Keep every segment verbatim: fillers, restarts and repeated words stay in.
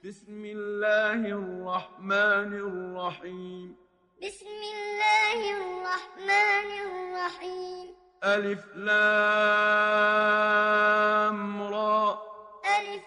بسم الله الرحمن الرحيم بسم الله الرحمن الرحيم ألف لام را ألف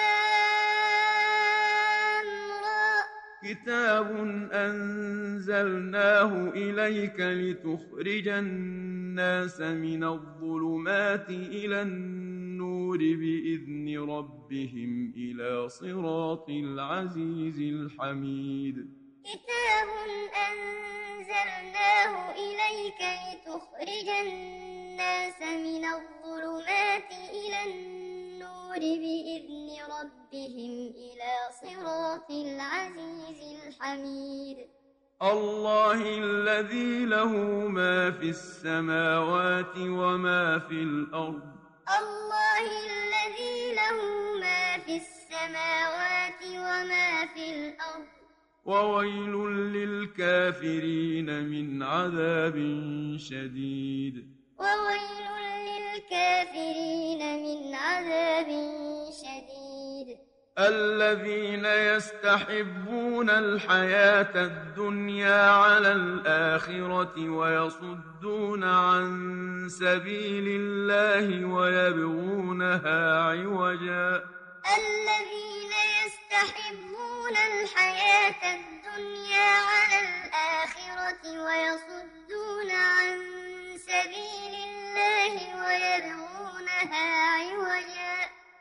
لام را كتاب أنزلناه إليك لتخرج الناس من الظلمات إلى النور بإذن ربهم إلى صراط العزيز الحميد كتاب أنزلناه إليك لتخرج الناس من الظلمات إلى النور بإذن ربهم إلى صراط العزيز الحميد الله الذي له ما في السماوات وما في الأرض الله الذي له ما في السماوات وما في الأرض وويل للكافرين من عذاب شديد وويل للكافرين من عذاب شديد الذين يستحبون الحياة الدنيا على الآخرة ويصدون عن سبيل الله ويبغونها عوجا الذين يستحبون الحياة الدنيا على الآخرة ويصدون عن سبيل الله ويبغونها عوجا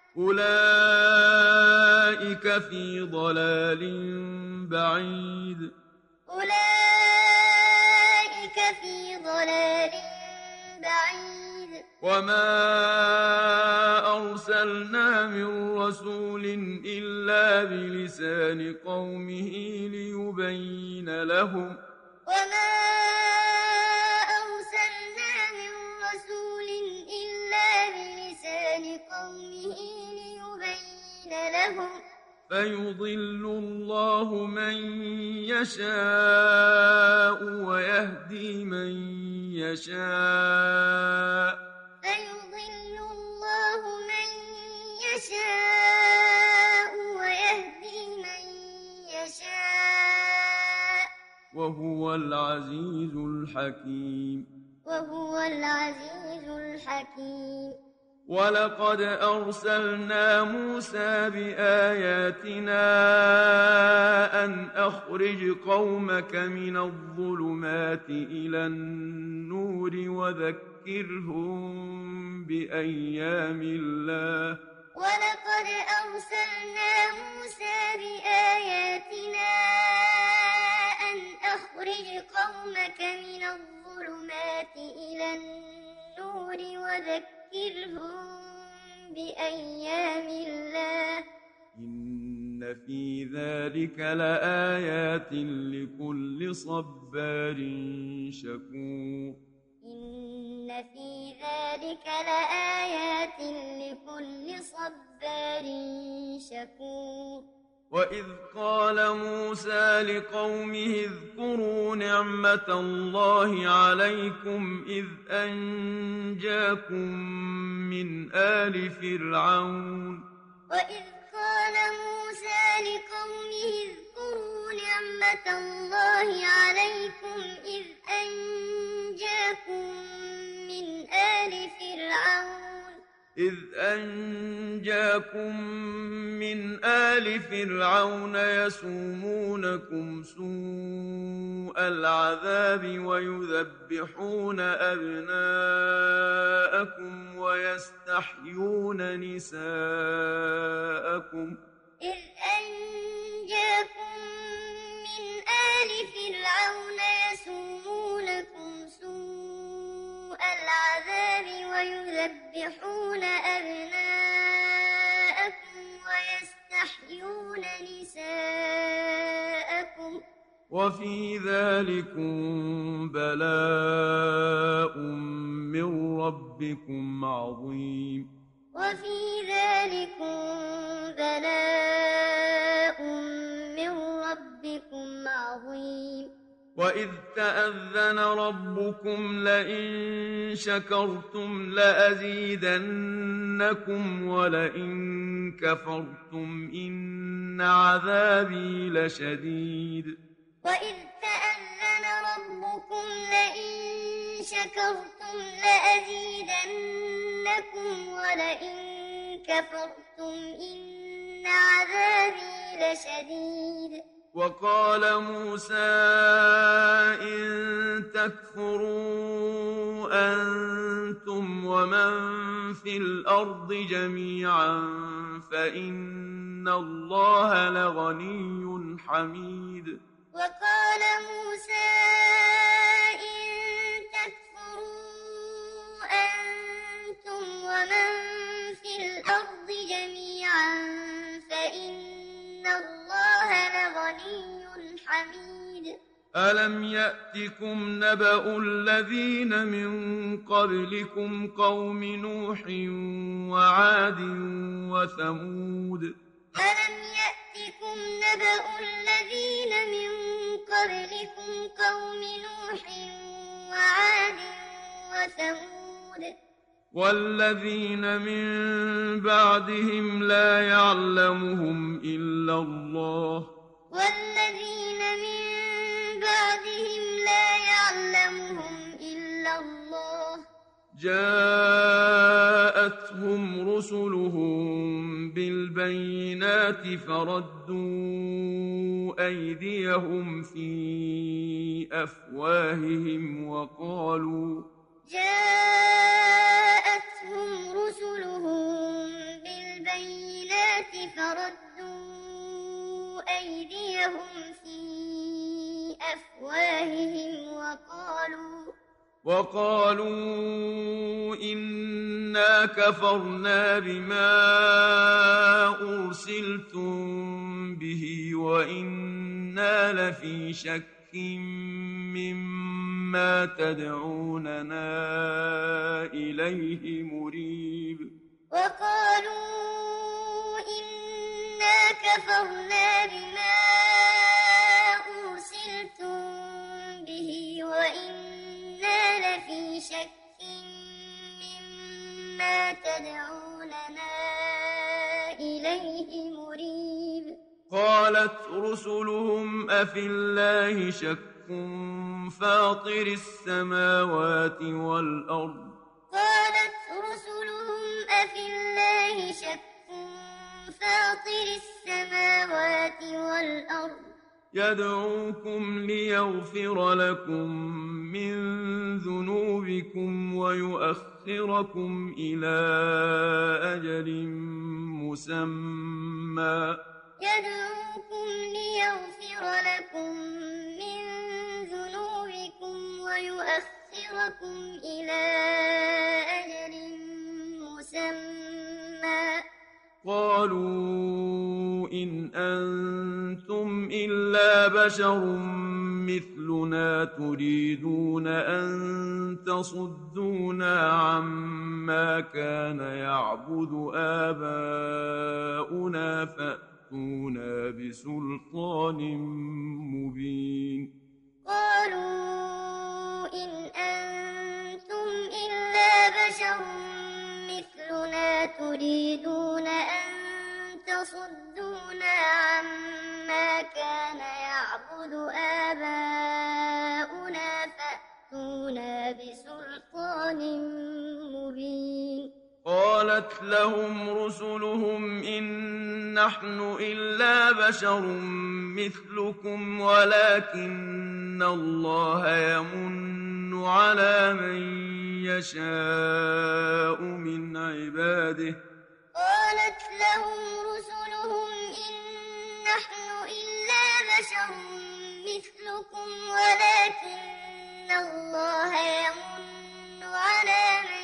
أولئك في ضلال بعيد أولئك في ضلال بعيد وما أرسلنا من رسول إلا بلسان قومه ليبين لهم وما أرسلنا من رسول إلا بلسان قومه ليبين لهم فيضل الله من يشاء ويهدي من يشاء فيضل الله من يشاء ويهدي من يشاء وهو العزيز الحكيم وهو العزيز الحكيم ولقد أرسلنا موسى بآياتنا أن أخرج قومك من الظلمات إلى النور وذكرهم بأيام الله ولقد أرسلنا موسى بآياتنا أن أخرج قومك من الظلمات إلى النور وذكرهم بأيام الله إن في ذلك لآيات لكل صبار شكور إن في ذلك لآيات لكل صبار شكور وإذ قال موسى لقومه اذكروا نعمة الله عليكم إذ أنجاكم من آل فرعون وإذ قال موسى لقومه اذكروا نعمة الله عليكم إذ أنجاكم من آل فرعون إذ أنجاكم من آل فرعون يسومونكم سوء العذاب ويذبحون أبناءكم ويستحيون نساءكم إذ أنجاكم من آل فرعون يسومونكم سوء العذاب ويذبحون أبناءكم ويستحيون نساءكم وفي ذلكم بلاء من ربكم عظيم وفي ذلكم بلاء من ربكم عظيم وإذ تأذن ربكم لئن شكرتم لأزيدنكم ولئن كفرتم إن إن عذابي لشديد وإذ تأذن ربكم لئن شكرتم لأزيدنكم ولئن كفرتم إن عذابي لشديد وقال موسى إن تكفروا أنتم ومن في الأرض جميعا فإن الله لغني حميد وقال موسى إن تكفروا أنتم ومن في الأرض جميعا فإن الله لغني حميد ألم يأتكم نبأ الذين من قبلكم قوم نوح وعاد وثمود ألم يأتكم نبأ الذين من قبلكم قوم نوح وعاد وثمود والذين من بعدهم لا يعلمهم إلا الله والذين من بعدهم لا يعلمهم إلا الله جاءتهم رسلهم بالبينات فردوا أيديهم في أفواههم وقالوا جاءتهم رسلهم بالبينات فردوا أيديهم في أفواههم وقالوا وقالوا إنا كفرنا بما أرسلتم به وإنا لفي شك مما تدعوننا إليه مريب وقالوا إنا كفرنا بما أرسلتم به وإنا لفي شك مما تدعوننا إليه مريب قالت رسلهم أفي الله شك فاطر السماوات والأرض قالت رسلهم أفي الله شك فاطر السماوات والأرض يدعوكم ليغفر لكم من ذنوبكم ويؤخركم إلى أجل مسمى يدعوكم ليغفر لكم من ذنوبكم ويؤخركم إلى أجل مسمى قالوا إن أنتم إلا بشر مثلنا تريدون أن تصدونا عما كان يعبد آباؤنا فأتونا بسلطان مبين قالوا إن أنتم إلا بشر مثلنا تريدون أن تصدونا عما كان يعبد آباؤنا فأتونا بسلطان مبين قالت لهم رسلهم إن نحن إلا بشر مثلكم ولكن الله يمن على من يشاء من عباده قالت لهم رسلهم إن نحن إلا بشر مثلكم ولكن الله يمن على من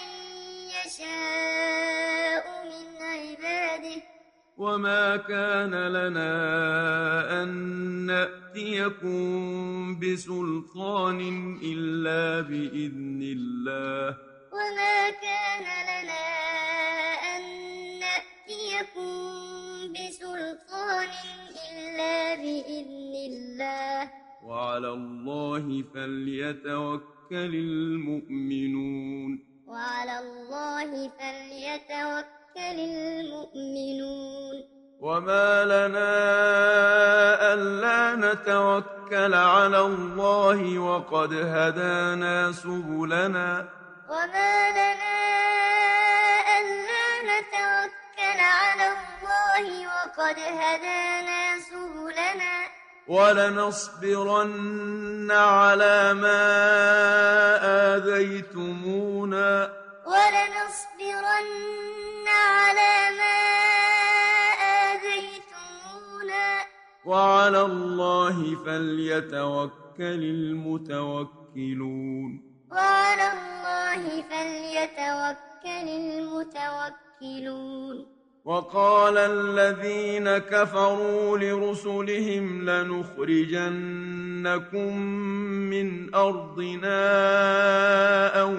يشاء من عباده وما كان لنا أن نأتيكم بسلطان إلا بإذن الله وما كان لنا أن نأتيكم بسلطان إلا بإذن الله وعلى الله فليتوكل المؤمنون وعلى الله فليتوكل المؤمنون وما لنا ألا نتوكل على الله وقد هدانا سبلنا وما لنا ألا نتوكل على الله وقد هدانا سبلنا ولنصبرن على ما آذيتمونا ولنصبرن على ما آذيتمونا وعلى الله فليتوكل المتوكلون وعلى الله فليتوكل المتوكلون وقال الذين كفروا لرسلهم لنخرجنكم من أرضنا أو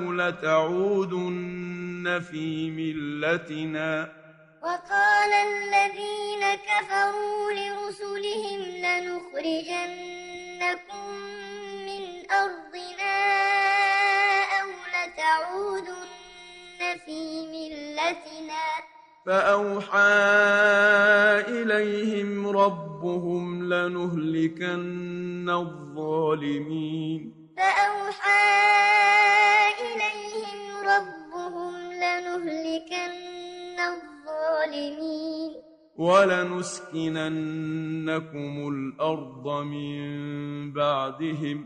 لتعودن في ملتنا وقال الذين كفروا لرسلهم لنخرجنكم من أرضنا أو لتعودن في ملتنا فأوحى إليهم ربهم لنهلكن الظالمين فأوحى إليهم ربهم لنهلكن الظالمين ولنسكننكم الأرض من بعدهم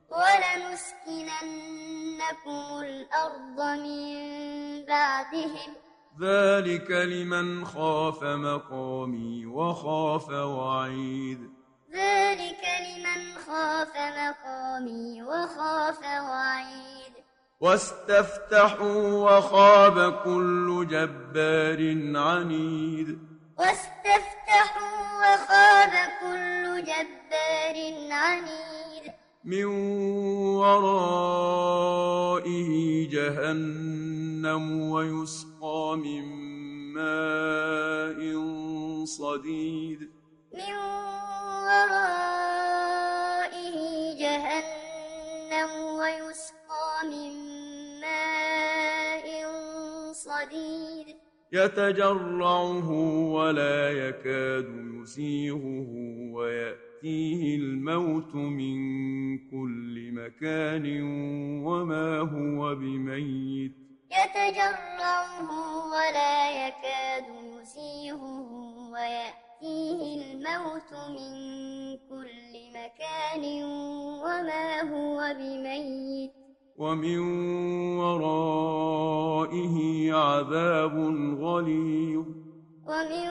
ولنسكننكم الأرض من بعدهم ذلك لمن خاف مقامي وخاف وعيد ذلك لمن خاف مقامي وخاف وعيد واستفتحوا وخاب كل جبار عنيد واستفتحوا وخاب كل جبار عنيد من ورائه جهنم ويسقى من ماء صديد من ورائه جهنم ويسقى من ماء صديد يتجرعه ولا يكاد يسيغه ويأتيه الموت من كل مكان وما هو بميت يتجرعه ولا يكاد يسيغه ويأتيه الموت من كل مكان وما هو بميت ومن ورائه عذاب غليظ ومن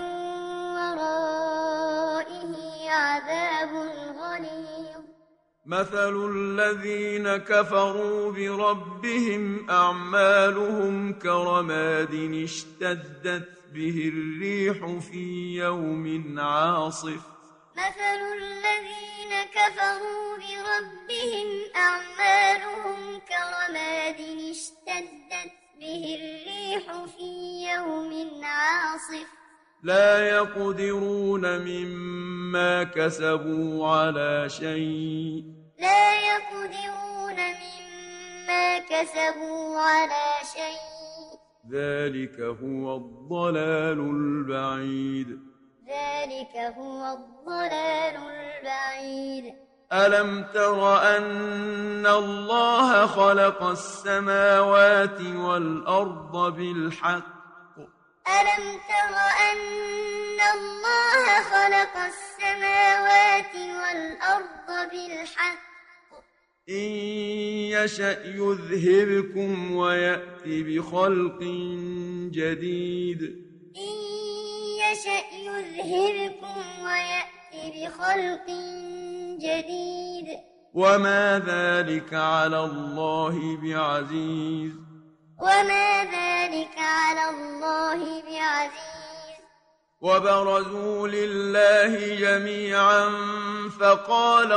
ورائه عذاب غليظ مثل الذين كفروا بربهم أعمالهم كرماد اشتدت به الريح في يوم عاصف مثل الذين كفروا بربهم أعمالهم كرماد اشتدت به الريح في يوم عاصف لا يقدرون مما كسبوا على شيء لا يقدرون مما كسبوا على شيء ذلك هو الضلال البعيد ذلك هو الضلال البعيد ألم تر أن الله خلق السماوات والأرض بالحق ألم تر أن الله خلق السماوات والأرض بالحق إن يشأ يذهبكم ويأتي بخلق جديد إن يشأ يذهبكم ويأتي بخلق جديد وما ذلك على الله بعزيز وما ذلك على الله بعزيز وبرزوا لله جميعا فقال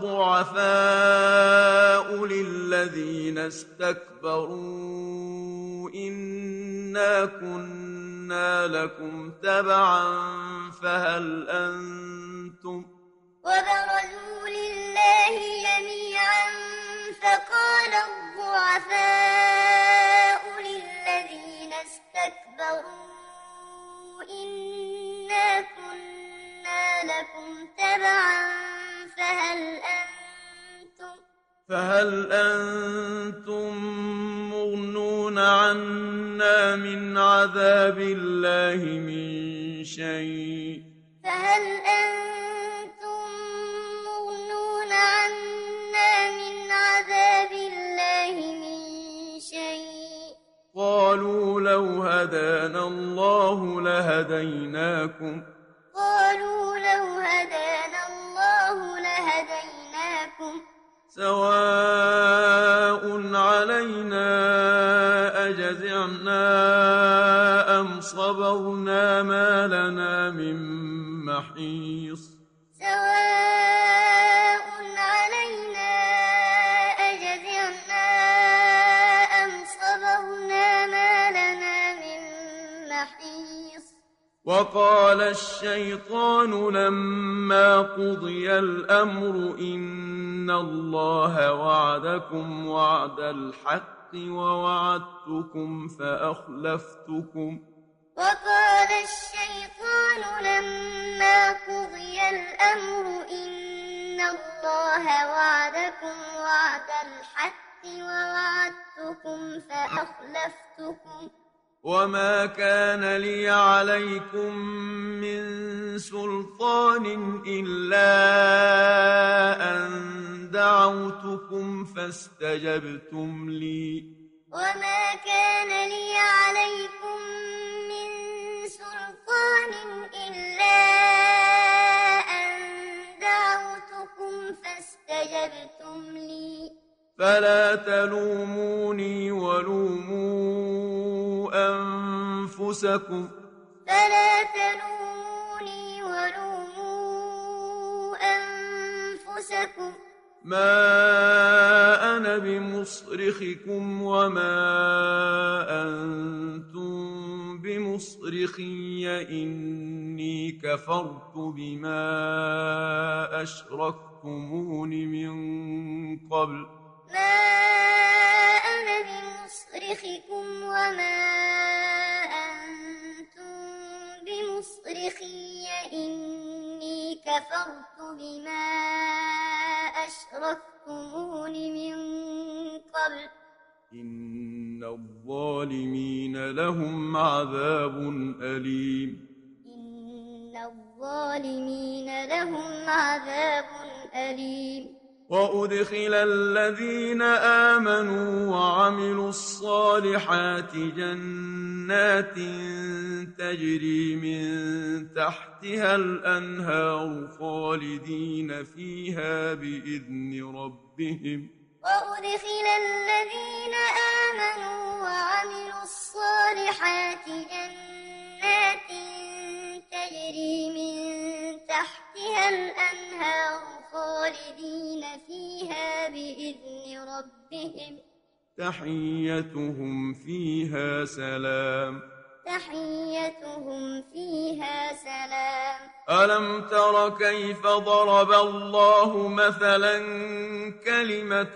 الضعفاء للذين استكبروا إنا كنا لكم تبعا فهل أنتم وبرزوا لله جميعا فقال الضعفاء للذين استكبروا إنا كنا تبعا فهل أنتم فهل أنتم مغنون عنا من عذاب الله من شيء فهل أنتم مغنون عنا من عذاب الله من شيء قالوا لو هدانا الله لهديناكم قالوا لو هدانا الله لهديناكم سواء علينا أجزعنا أم صبرنا ما لنا من محيص سواء علينا أجزعنا أم صبرنا ما لنا من محيص وقال الشيطان لما قضي الأمر إن الله وعدكم وعد الحق ووعدتكم فأخلفتكم وقال الشيطان لما قضي الأمر إن الله وعدكم وعد الحق ووعدتكم فأخلفتكم وما كان لي عليكم من سلطان إلا أن دعوتكم فاستجبتم لي وما كان لي عليكم من سلطان إلا أن دعوتكم فاستجبتم لي فلا تلوموني ولوموا أنفسكم فلا تلوموني ولوموا أنفسكم ما أنا بمصرخكم وما أنتم بمصرخي إني كفرت بما أشركتمون من قبل ما أنا بمصرخكم وما أنتم بمصرخي إني كفرت بما أشركتمون من قبل إن الظالمين لهم عذاب أليم إن الظالمين لهم عذاب أليم وأدخل الذين آمنوا وعملوا الصالحات جنات تجري من تحتها الأنهار خالدين فيها بإذن ربهم وأدخل الذين آمنوا وعملوا الصالحات جنات تجري من تحتها الأنهار خالدين فيها بإذن ربهم تحيتهم فيها سلام تحيتهم فيها سلام ألم تر كيف ضرب الله مثلا كلمة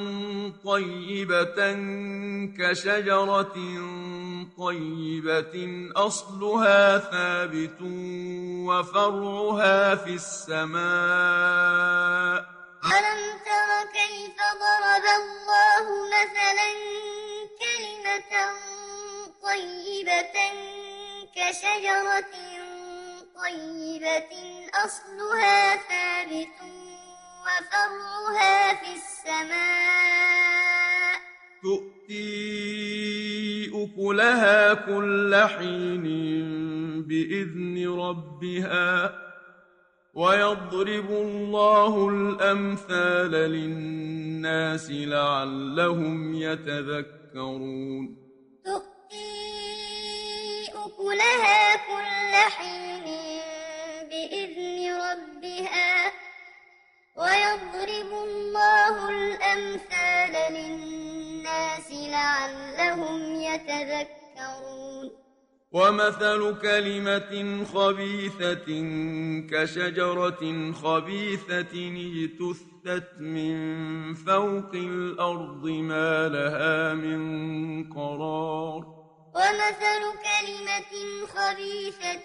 طيبة كشجرة طيبة أصلها ثابت وفرعها في السماء ألم تر كيف ضرب الله مثلا كلمة طيبة كشجرة طيبة أصلها ثابت وفرعها في السماء تؤتي أكلها كل حين بإذن ربها ويضرب الله الأمثال للناس لعلهم يتذكرون تؤتي أكلها كل حين بإذن ربها ويضرب الله الأمثال للناس لعلهم يتذكرون ومثل كلمة خبيثة كشجرة خبيثة اجتثت من فوق الأرض ما لها من قرار ومثل كلمة خبيثة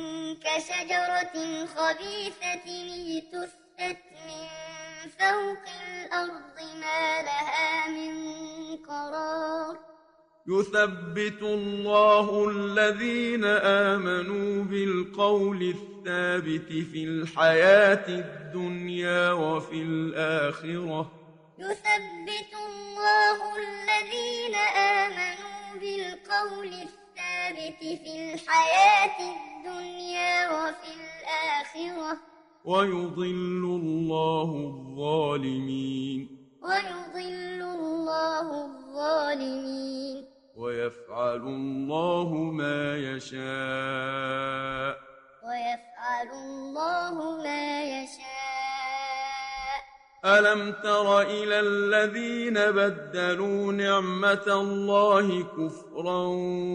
كشجرة خبيثة اجتثت من فوق الأرض ما لها من قرار يثبت الله الذين آمنوا بالقول الثابت في الحياة الدنيا وفي الآخرة يثبت الله الذين آمنوا بالقول الثابت في الحياة الدنيا وفي الآخرة ويضل الله الظالمين ويضل الله الظالمين ويفعل الله ما يشاء ويفعل الله ما يشاء ألم تر إلى الذين بدلوا نعمة الله كفرا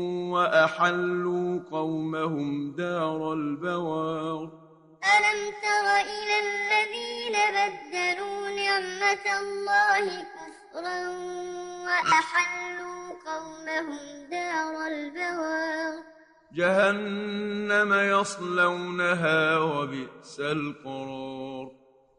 وأحلوا قومهم دار البوار ألم تر إلى الذين بدلوا نعمة الله كفرا وأحلوا قومهم دار البوار جهنم يصلونها وبئس القرار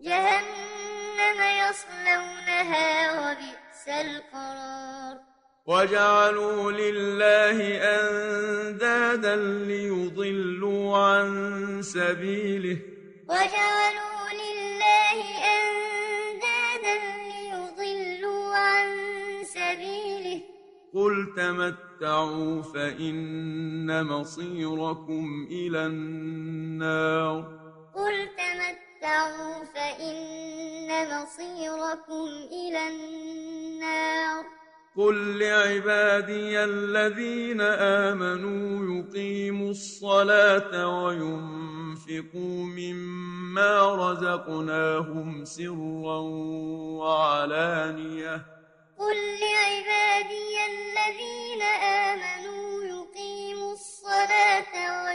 جهنم يصلونها وبئس القرار وجعلوا لله أندادا ليضلوا عن سبيله وجعلوا لله أندادا ليضلوا عن سبيله قل تمتعوا فإن مصيركم إلى النار قل تمتعوا فإن مصيركم إلى النار قل لعبادي الذين آمنوا يقيموا الصلاة وينفقوا مما رزقناهم سرا وعلانية قل لعبادي الذين آمنوا يقيموا الصلاة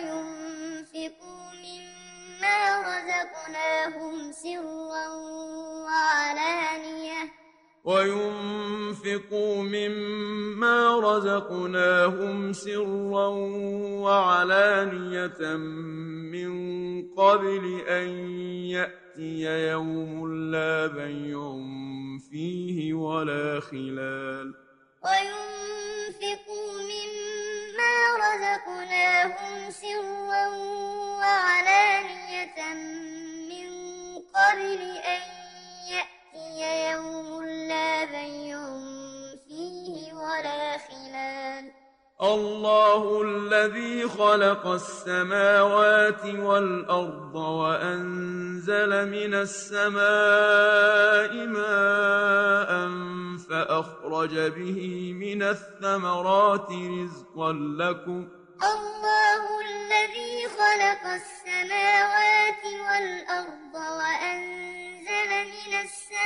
وينفقوا مما رزقناهم سرا وعلانية وينفقوا مما رزقناهم سرا وعلانية من قبل أن يأتي يوم لا بيع فيه ولا خلال وينفقوا مما رزقناهم سرا وعلانية من قبل أن يأتي يوم لا بيع فيه ولا خلال الله الذي خلق السماوات والأرض وأنزل من السماء ماء فأخرج به من الثمرات رزقا لكم الله الذي خلق السماوات والأرض وأنزل من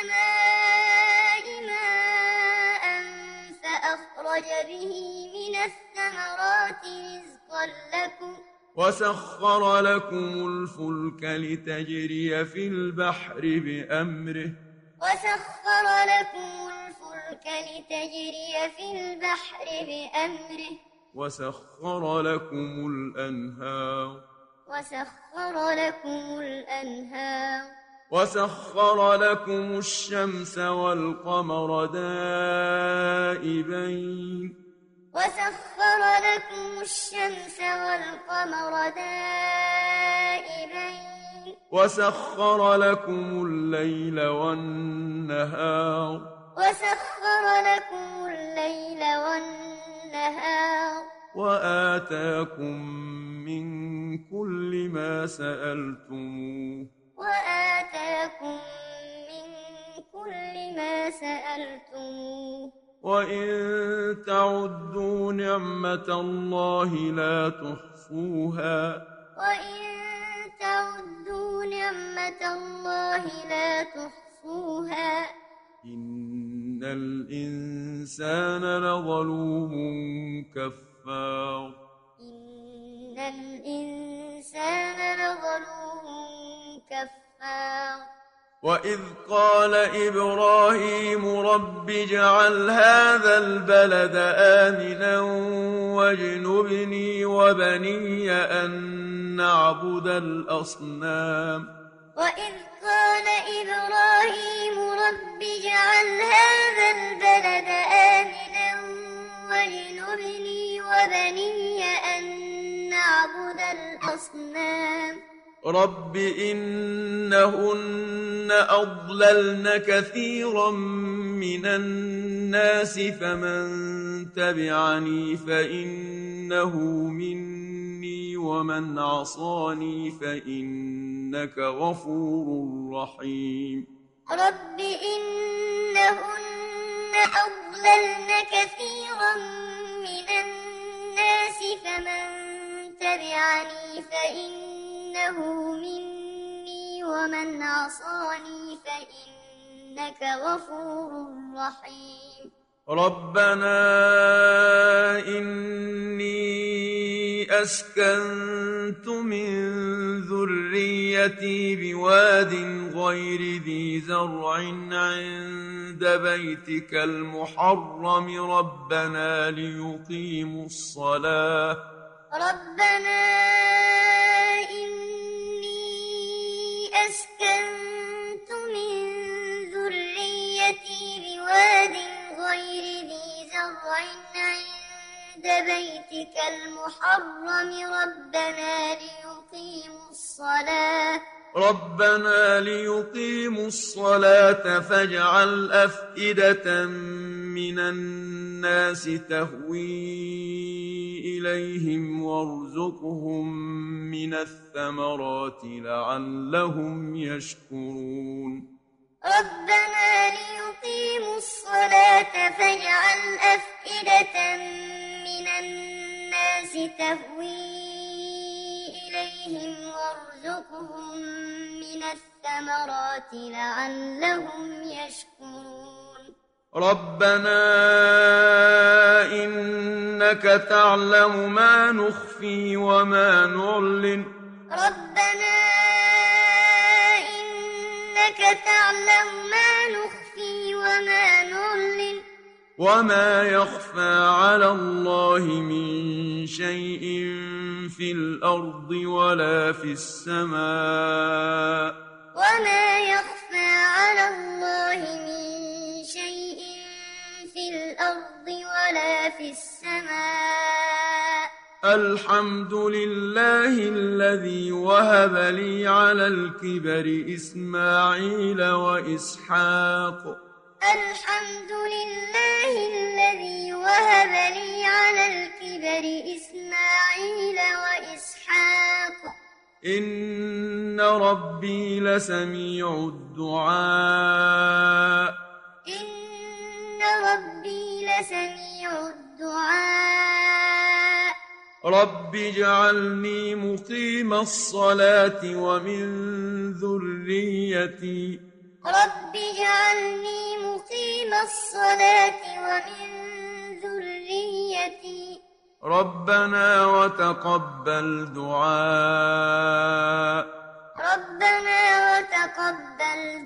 السماء ماء فأخرج به من الثمرات رزقا لكم وسخر لكم الفلك لتجري في البحر بأمره وسخر لكم الفلك لتجري في البحر بأمره وسخر لكم الأنهار وسخر لكم الأنهار وسخر لكم الشمس والقمر دائبين وسخر لكم الشمس والقمر دائبين وسخر لكم الليل والنهار وسخر لكم الليل والنهار وآتاكم من كل ما سألتموه وآتاكم من كل ما سألتموه وإن تعدوا نعمة الله لا تحصوها وإن تعدوا نعمة الله لا تحصوها إن الإنسان لظلوم كفار إن الإنسان لظلوم كفار وإذ قال إبراهيم رب اجعل هذا البلد آمنا واجنبني وبني أن نعبد الأصنام وإذ قال إبراهيم رب اجعل هذا البلد آمنا واجنبني وبني أن نعبد الأصنام رب إنهن أضللن كثيرا من الناس فمن تبعني فإنه مني ومن عصاني فإنك غفور رحيم رب إنهن أضللن كثيرا من الناس فمن تبعني فإنه مني ومن عصاني فإنك غفور رحيم ربنا إني أسكنت من ذريتي بواد غير ذي زرع عند بيتك المحرم ربنا ليقيموا الصلاة ربنا إني أسكنت من ذريتي بواد غير ذي زرع عند بيتك المحرم ربنا ليقيموا الصلاة ربنا ليقيموا الصلاة فاجعل أفئدة من الناس تهوي إليهم وارزقهم من الثمرات لعلهم يشكرون ربنا ليقيموا الصلاة فاجعل أفئدة من الناس تهوي إليهم وارزقهم من الثمرات لعلهم يشكرون ربنا إنك تعلم ما نخفي وما نعلن ربنا إنك تعلم ما نخفي وما نعلن وما يخفى على الله من شيء في الأرض ولا في السماء وما يخفى على الله من شيء في الأرض ولا في السماء الحمد لله الذي وهب لي على الكبر إسماعيل وإسحاق الحمد لله الذي وهب لي على الكبر إسماعيل وإسحاق إن ربي لسميع الدعاء إن ربي لسميع الدعاء رب اجعلني مقيم الصلاة ومن ذريتي رب اجعلني مقيم الصلاة ومن ذريتي ربنا وتقبل دعاء ربنا وتقبل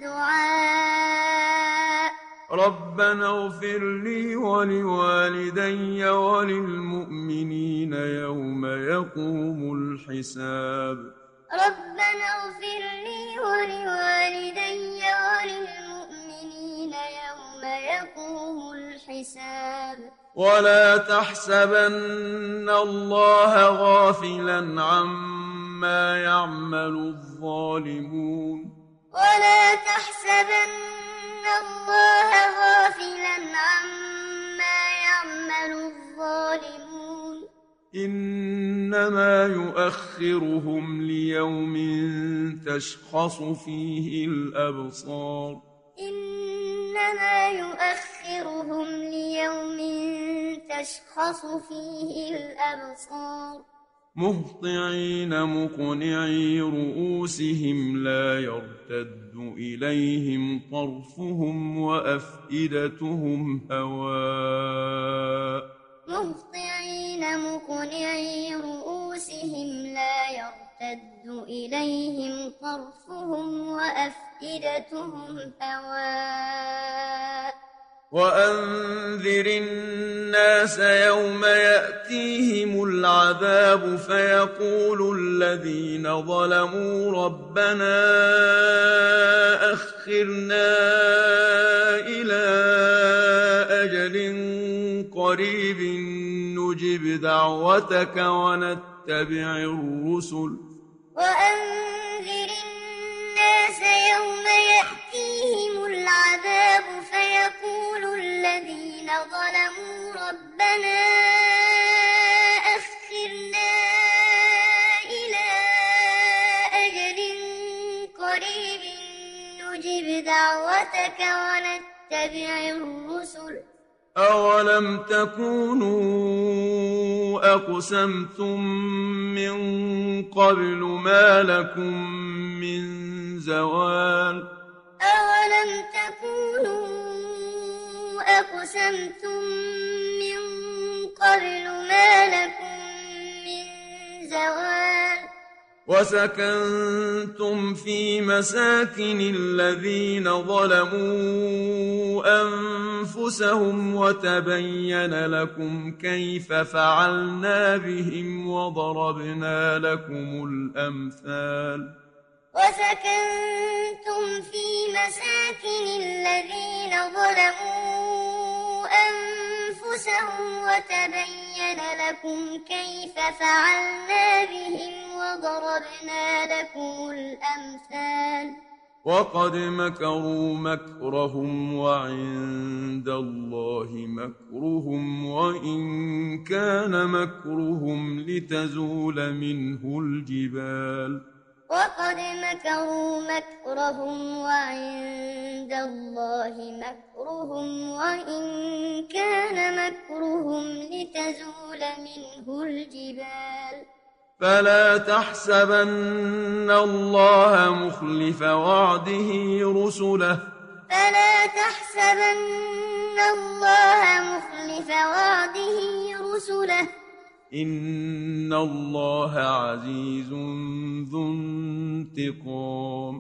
دعاء ربنا اغفر لي ولوالدي وللمؤمنين يوم يقوم الحساب ربنا اغفر لي ولوالدي وللمؤمنين يوم يقوم الحساب ولا تحسبن الله غافلا عما يعمل الظالمون ولا تحسبن الله غافلا عما يعمل الظالمون إنما يؤخرهم ليوم تشخص فيه الأبصار إنما يؤخرهم ليوم تشخص فيه الأبصار مهطعين مقنعي رؤوسهم لا يرتد إليهم طرفهم وأفئدتهم هواء مهطعين مقنعي رؤوسهم لا يرتد إليهم طرفهم وأفئدتهم وأفئدتهم هواء وأنذر الناس يوم يأتيهم العذاب فيقول الذين ظلموا ربنا أخرنا إلى أجل قريب نجب دعوتك ونتبع الرسل وأنذر الناس يوم يأتيهم العذاب فيقول الذين ظلموا ربنا أخرنا إلى أجل قريب نجب دعوتك ونتبع الرسل أولم تكونوا أقسمتم من قبل ما لكم من زوال أولم تكونوا أقسمتم من قبل ما لكم من زوال وسكنتم في مساكن الذين ظلموا أنفسهم وتبين لكم كيف فعلنا بهم وضربنا لكم الأمثال وسكنتم في مساكن الذين ظلموا أنفسهم وتبين لكم كيف فعلنا بهم وضربنا لكم الأمثال وقد مكروا مكرهم وعند الله مكرهم وإن كان مكرهم لتزول منه الجبال وقد مكروا مكرهم وعند الله مكرهم وإن كان مكرهم لتزول منه الجبال فلا تحسبن الله مخلف وعده رسله فلا تحسبن الله مخلف وعده رسله إن الله عزيز ذو انتقام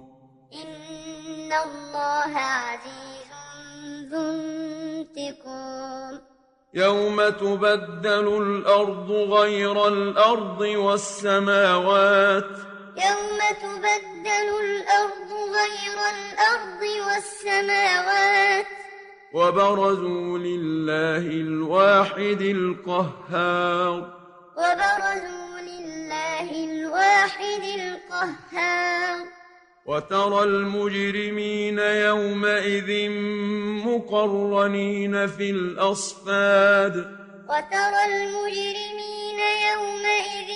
إن الله عزيز ذو انتقام يوم تبدل الأرض غير الأرض والسماوات يوم تبدل الأرض غير الأرض والسماوات وبرزوا لله الواحد القهار وبرزوا لله الواحد القهار وترى المجرمين يومئذ مقرنين في الأصفاد وترى المجرمين يومئذ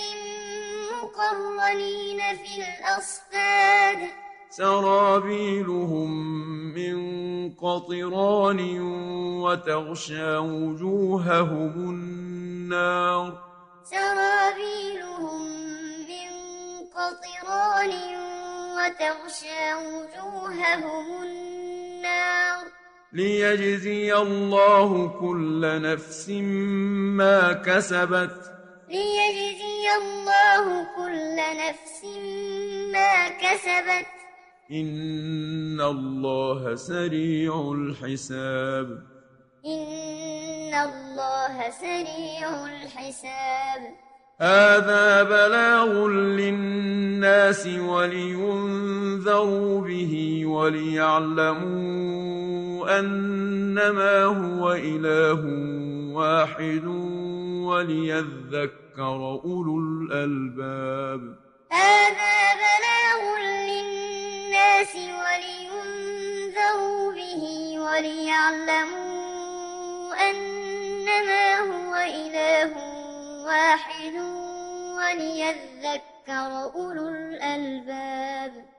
مقرنين في الأصفاد سرابيلهم من قطران وتغشى وجوههم النار سرابيلهم من قطران وتغشى وجوههم النار ليجزي الله كل نفس ما كسبت ليجزي الله كل نفس ما كسبت إن الله سريع الحساب إن الله سريع الحساب هذا بلاغ للناس ولينذروا به وليعلموا أنما هو إله واحد وليذكر أولو الألباب هذا بلاغ للناس ولينذروا به وليعلموا أنما هو إله واحد وليذكر أولو الألباب